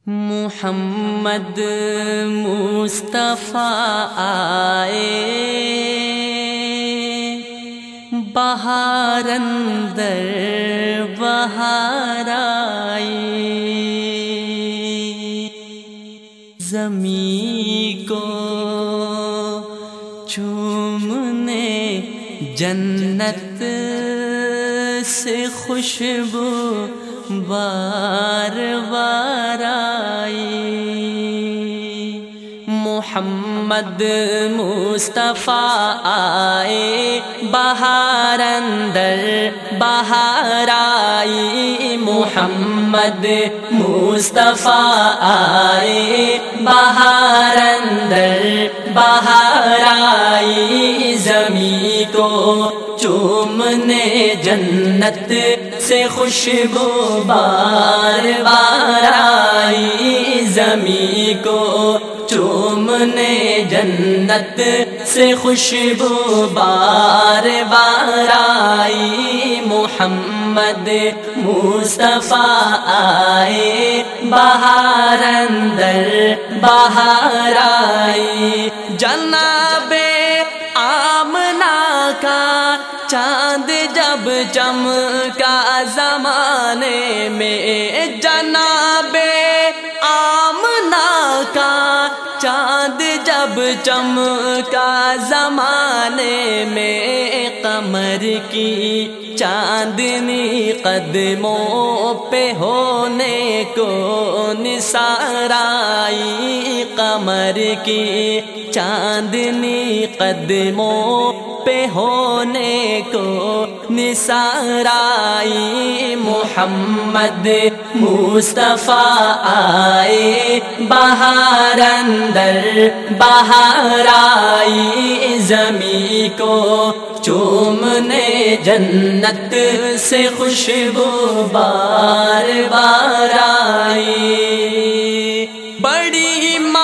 محمد مصطفیٰ آئے، بہار اندر بہار آئی، زمین کو چومنے جنت سے خوشبو بار بار آئی۔ محمد مصطفیٰ آئے، بہار اندر بہار آئی، محمد مصطفیٰ آئے، بہار اندر بہار آئی، زمین کو چومنے جنت سے خوشبو بار بار آئی، زمین کو چومنے جنت سے خوشبو بار بار آئی، محمد مصطفیٰ آئے، بہار اندر بہار آئی۔ جناب آمنہ کا چاند جب چمکا زمانے میں، جناب آمنہ کا چاند جب چمکا زمانے میں، قمر کی چاندنی قدموں پہ ہونے کو نثار آئی، قمر کی چاندنی قدموں پہ ہونے کو نثار آئی، محمد مصطفیٰ آئے، بہار اندر بہار آئی، زمین کو چومنے جنت سے خوشبو بار بار آئی۔ بڑی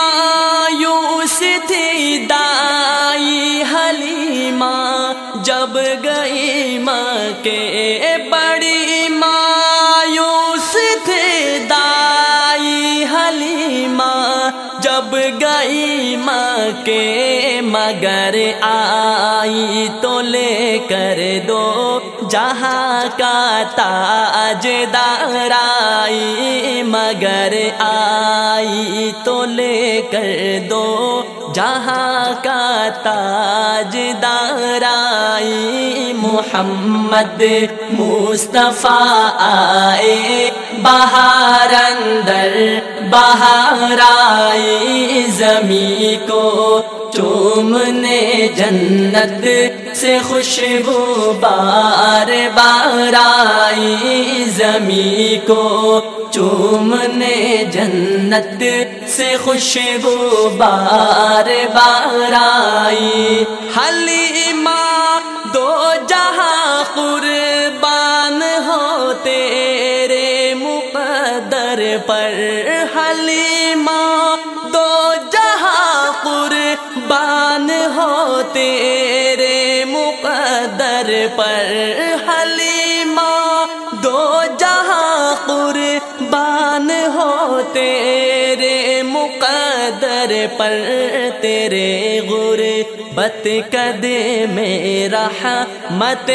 مایوس تھی دائی حلیمہ جب گئی مکے، بڑی مایوس تھی دائی حلیمہ جب گئی مکے، مگر آئی تو لے کر دو جہاں کا تاجدار آئی، مگر آئی تو لے کر دو جہاں کا تاجدار آئی، محمد مصطفیٰ آئے، بہار اندر بہار آئی، زمین کو چومنے جنت سے خوشبو بار بار آئی، زمین کو چومنے جنت سے خوشبو بار بار آئی۔ حلیمہ دو جہاں قربان ہو تیرے مقدر پر، حلیمہ دو جہاں قربان ہو تیرے مقدر پر، حلیمہ دو جہاں قربان ہو تیرے مقدر پر، تیرے غربت قدے میں رحمت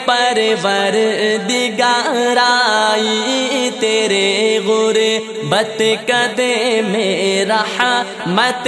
پروردگار آئی، تیرے غربت قدے میں رحمت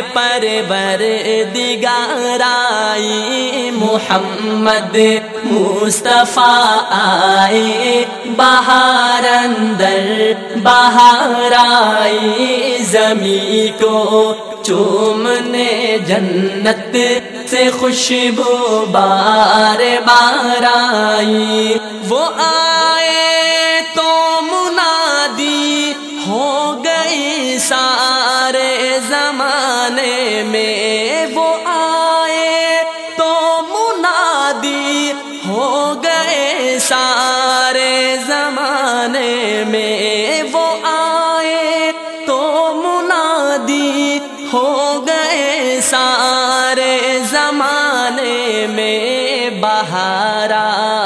پروردگار آئی، محمد مصطفیٰ آئے، بہار اندر بہار آئی، زمین کو چومنے جنت سے خوشبو بار بار آئی۔ وہ آئے تو منادی ہو گئی سارے زمانے میں، وہ آئے تو منادی ہو گئے سارے زمانے میں، وہ آئے تو منادی ہو گئے سارے زمانے میں، بہار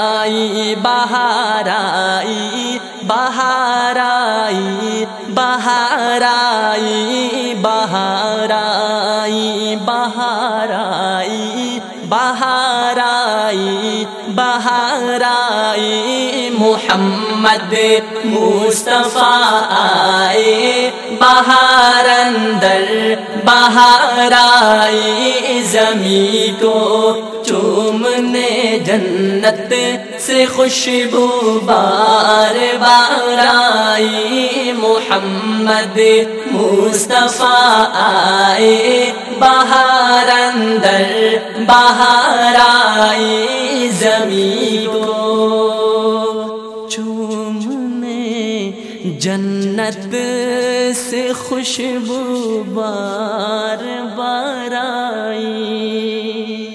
آئی بہار آئی بہار آئی بہار بہار آئی بہار آئی بہار آئی بہار آئی بہار آئی محمد مصطفیٰ آئے بہار اندر بہار آئی زمین کو چومنے جنت سے خوشبو بار بار آئی محمد مصطفیٰ آئے بہار اندر بہار آئی زمین کو چومنے جنت سے خوشبو بار بار آئی.